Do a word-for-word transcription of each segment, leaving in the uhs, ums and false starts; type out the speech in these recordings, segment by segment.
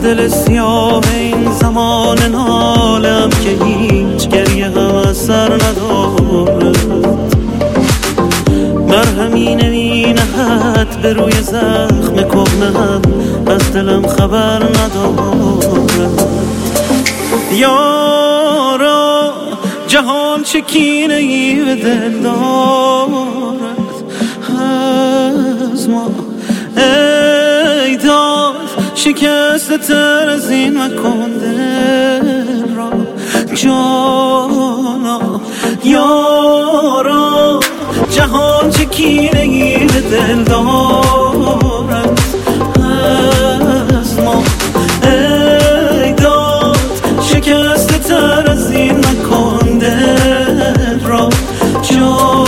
دل سیاه این زمان نالم که هیچ گریه هم از سر ندارد، مرهمی نمینهد به روی زخم کهنم، از دلم خبر ندارد. یارا جهان چه کینه ای به دل دارد از ما، ای داد شکسته تر از این مکن دل را جانا. یارا جهان چه کینه ای به دل دارد از ما، ای داد شکسته تر از این مکن دل را جانا.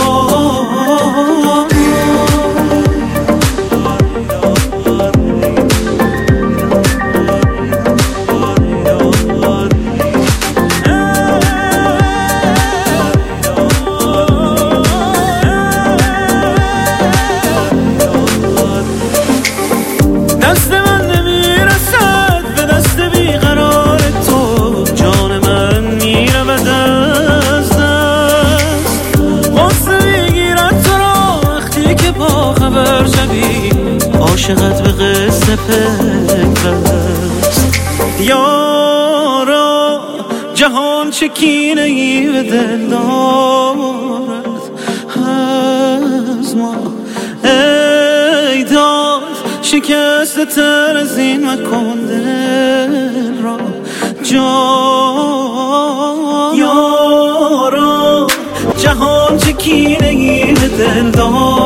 دست من نمیرسد به دست بیقرار تو، جان من میرود از دست. غصه میگیرد تو را وقتی که با خبر شوی، عاشقت به قصه پیوست. یارا جهان چه کینه ای به دل دارد از ما، ای داد شکسته تر از این مکن دل را جان. یارا جهان چه کینه ای به دل دارد